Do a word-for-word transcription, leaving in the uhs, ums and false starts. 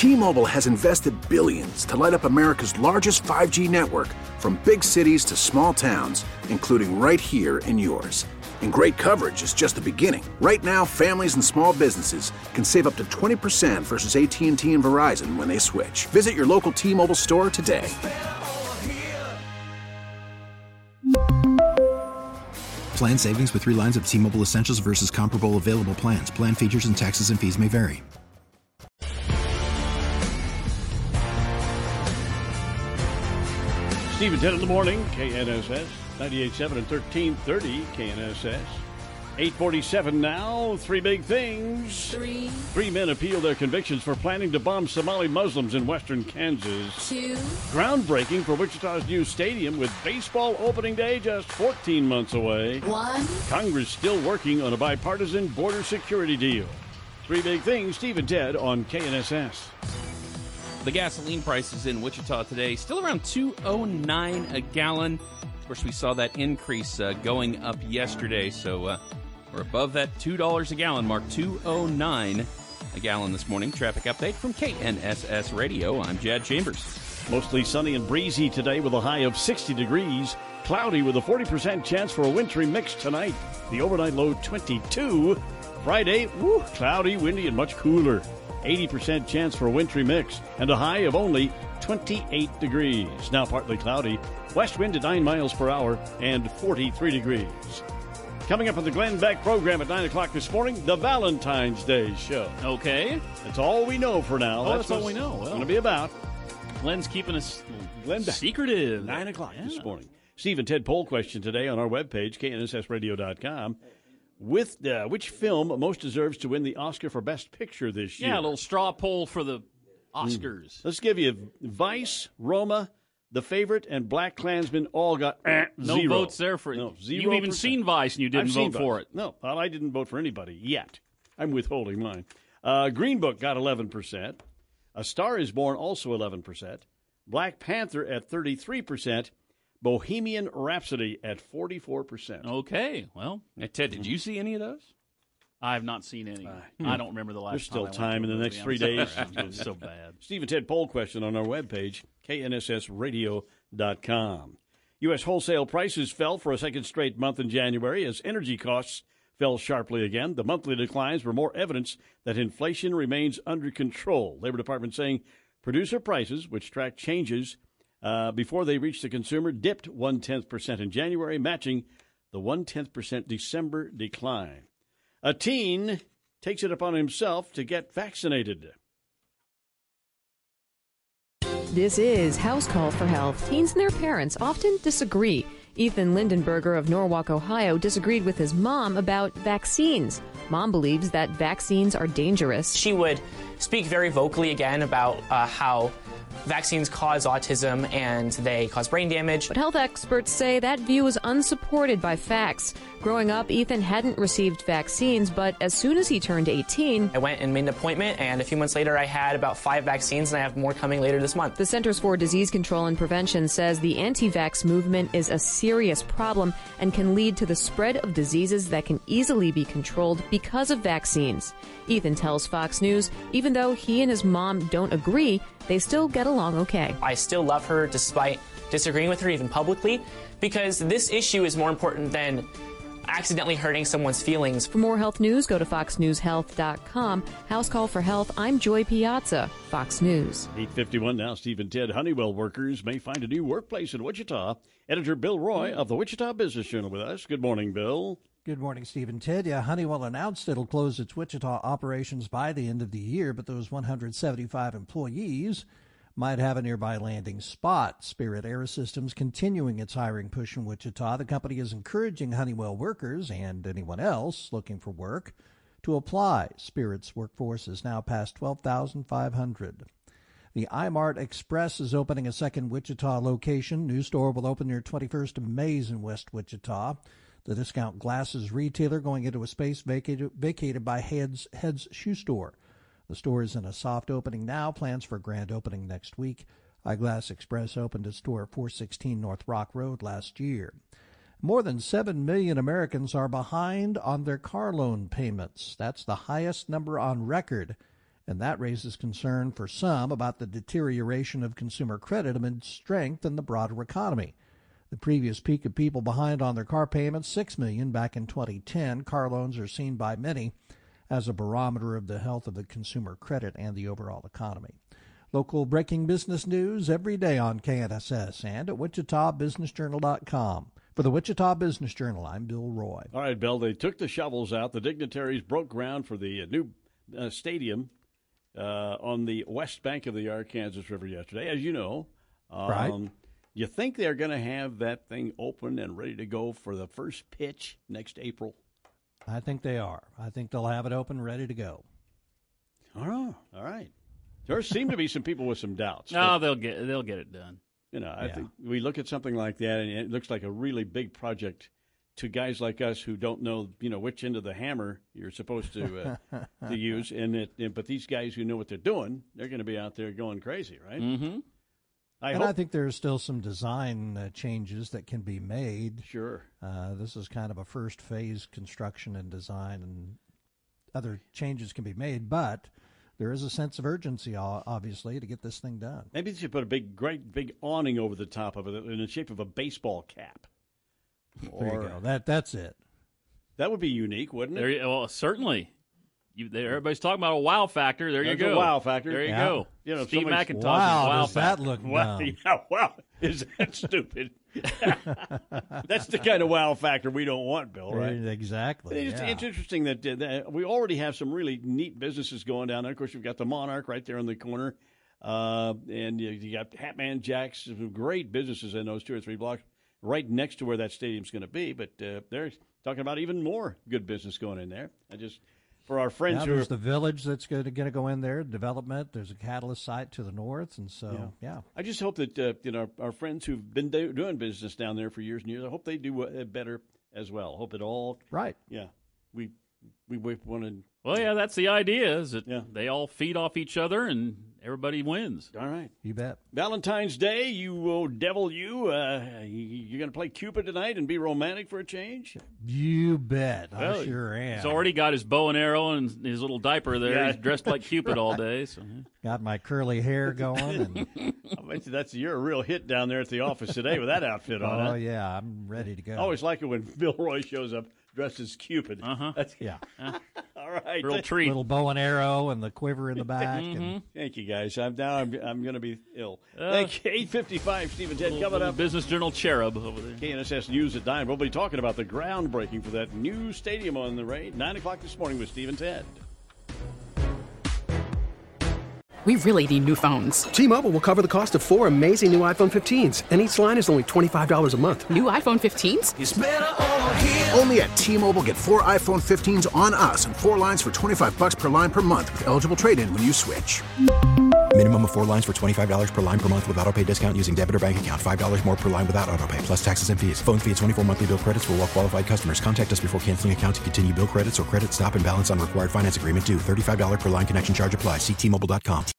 T-Mobile has invested billions to light up America's largest five G network, from big cities to small towns, including right here in yours. And great coverage is just the beginning. Right now, families and small businesses can save up to twenty percent versus A T and T and Verizon when they switch. Visit your local T-Mobile store today. Plan savings with three lines of T-Mobile Essentials versus comparable available plans. Plan features and taxes and fees may vary. Steve and Ted in the morning, K N S S, ninety-eight point seven and thirteen thirty K N S S. eight forty-seven now, three big things. Three. Three men appeal their convictions for planning to bomb Somali Muslims in western Kansas. Two. Groundbreaking for Wichita's new stadium with baseball opening day just fourteen months away. One. Congress still working on a bipartisan border security deal. Three big things, Steve and Ted on K N S S. The gasoline prices in Wichita today still around two oh nine a gallon. Of course, we saw that increase uh, going up yesterday, so uh, we're above that two dollars a gallon mark, two oh nine a gallon this morning. Traffic update from K N S S Radio. I'm Jad Chambers. Mostly sunny and breezy today with a high of sixty degrees. Cloudy with a forty percent chance for a wintry mix tonight. The overnight low twenty-two. Friday, woo, cloudy, windy, and much cooler. eighty percent chance for a wintry mix, and a high of only twenty-eight degrees. Now partly cloudy, west wind at nine miles per hour, and forty-three degrees. Coming up on the Glenn Beck program at nine o'clock this morning, the Valentine's Day show. Okay. That's all we know for now. Oh, that's, that's all we know. It's Well, going to be about. Glenn's keeping us Glenn Beck. secretive. nine o'clock yeah. this morning. Steve and Ted poll question today on our webpage, K N S S radio dot com. With uh, which film most deserves to win the Oscar for Best Picture this year? Yeah, a little straw poll for the Oscars. Mm. Let's give you Vice, Roma, The Favorite, and Black Klansman all got eh, no zero. votes there for it. No, zero You've even percent. seen Vice and you didn't I've vote seen for Vice. it. No, well, I didn't vote for anybody yet. I'm withholding mine. Uh, Green Book got eleven percent. A Star is Born also eleven percent. Black Panther at thirty-three percent. Bohemian Rhapsody at forty-four percent. Okay, well. Now, Ted, did you see any of those? I have not seen any. Uh, I don't remember the last There's still time. time in the next three days. It's so bad. Steve and Ted poll question on our webpage, K N S S radio dot com. U S wholesale prices fell for a second straight month in January as energy costs fell sharply again. The monthly declines were more evidence that inflation remains under control. Labor Department saying producer prices, which track changes uh, before they reach the consumer, dipped one-tenth percent in January, matching the one-tenth percent December decline. A teen takes it upon himself to get vaccinated. This is House Call for Health. Teens and their parents often disagree. Ethan Lindenberger of Norwalk, Ohio, disagreed with his mom about vaccines. Mom believes that vaccines are dangerous. She would speak very vocally again about uh, how vaccines cause autism and they cause brain damage. But health experts say that view is unsupported by facts. Growing up, Ethan hadn't received vaccines, but as soon as he turned eighteen... I went and made an appointment, and a few months later I had about five vaccines, and I have more coming later this month. The Centers for Disease Control and Prevention says the anti-vax movement is a serious problem and can lead to the spread of diseases that can easily be controlled because of vaccines. Ethan tells Fox News, even though he and his mom don't agree, they still get along okay. I still love her despite disagreeing with her even publicly, because this issue is more important than accidentally hurting someone's feelings. For more health news, go to fox news health dot com. House Call for Health, I'm Joy Piazza, Fox News. eight fifty-one now, Steve and Ted. Honeywell workers may find a new workplace in Wichita. Editor Bill Roy of the Wichita Business Journal with us. Good morning, Bill. Good morning, Steve and Ted. Yeah, Honeywell announced it'll close its Wichita operations by the end of the year, but those one hundred seventy-five employees might have a nearby landing spot. Spirit AeroSystems continuing its hiring push in Wichita. The company is encouraging Honeywell workers and anyone else looking for work to apply. Spirit's workforce is now past twelve thousand five hundred. The iMart Express is opening a second Wichita location. New store will open near twenty-first and Mays in West Wichita. The discount glasses retailer going into a space vacated, vacated by Head's, Head's Shoe Store. The store is in a soft opening now, plans for a grand opening next week. Eyeglass Express opened its store at four sixteen North Rock Road last year. More than seven million Americans are behind on their car loan payments. That's the highest number on record and that raises concern for some about the deterioration of consumer credit amid strength in the broader economy. The previous peak of people behind on their car payments, six million back in twenty ten. Car loans are seen by many as a barometer of the health of the consumer credit and the overall economy. Local breaking business news every day on K N S S and at Wichita Business Journal dot com. For the Wichita Business Journal, I'm Bill Roy. All right, Bill, they took the shovels out. The dignitaries broke ground for the new uh, stadium uh, on the west bank of the Arkansas River yesterday, as you know. Um, right. You think they're going to have that thing open and ready to go for the first pitch next April? I think they are. I think they'll have it open, ready to go. All right. All right. There seem to be some people with some doubts. No, they'll get they'll get it done. You know, I Yeah. think we look at something like that, and it looks like a really big project to guys like us who don't know, you know, which end of the hammer you're supposed to uh, to use. And it, and, but these guys who know what they're doing, they're going to be out there going crazy, right? Mm-hmm. I and hope. I think there's still some design uh, changes that can be made. Sure. Uh, this is kind of a first phase construction and design, and other changes can be made, but there is a sense of urgency, o- obviously, to get this thing done. Maybe they should put a big, great, big awning over the top of it in the shape of a baseball cap. There you go. That that's it. That would be unique, wouldn't it? There, you- well, certainly. You, there, everybody's talking about a wow factor. There There's you a go. wow factor. There you Yeah. go. You know, Steve somebody's- McIntosh's Wow, wow does factor. that look Wow, dumb? yeah, wow. Is that stupid? That's the kind of wow factor we don't want, Bill, right? Exactly. It's, yeah. it's interesting that, uh, that we already have some really neat businesses going down there. Of course, we've got the Monarch right there in the corner, uh, and you, you got Hatman Jack's, some great businesses in those two or three blocks right next to where that stadium's going to be. But uh, they're talking about even more good business going in there. I just for our friends Now who are there's the village that's going to go in there, development. There's a catalyst site to the north, and so, yeah. yeah. I just hope that uh, you know our, our friends who've been do- doing business down there for years and years. I hope they do uh, better as well. Hope it all Right. Yeah, we we, we want to. Well, yeah, that's the idea, is that Yeah. they all feed off each other and everybody wins. All right. You bet. Valentine's Day, you oh, devil, you uh, you, you going to play Cupid tonight and be romantic for a change? You bet. Well, I sure am. He's already got his bow and arrow and his little diaper there. Yeah. He's dressed like Cupid all day. So yeah. Got my curly hair going. And, I bet you that's you're a real hit down there at the office today with that outfit on. oh, huh? yeah, I'm ready to go. I always like it when Bill Roy shows up dressed as Cupid. Uh-huh. That's, Yeah. all right. Real treat. Little bow and arrow and the quiver in the back. and Thank you, guys. I'm now I'm I'm going to be ill. Uh, Thank you. eight fifty-five, Steve and Ted Little- coming little up. Business Journal cherub over there. K N S S News at nine. We'll be talking about the groundbreaking for that new stadium on the Ray. nine o'clock this morning with Steve and Ted. We really need new phones. T-Mobile will cover the cost of four amazing new iPhone fifteens, and each line is only twenty-five dollars a month. New iPhone fifteens? It's better over here. Only at T-Mobile, get four iPhone fifteens on us and four lines for twenty-five bucks per line per month with eligible trade-in when you switch. Minimum of four lines for twenty-five dollars per line per month with auto pay discount using debit or bank account. five dollars more per line without auto pay, plus taxes and fees. Phone fee at twenty-four monthly bill credits for well-qualified customers. Contact us before canceling account to continue bill credits or credit stop and balance on required finance agreement due. thirty-five dollars per line connection charge applies. See T Mobile dot com.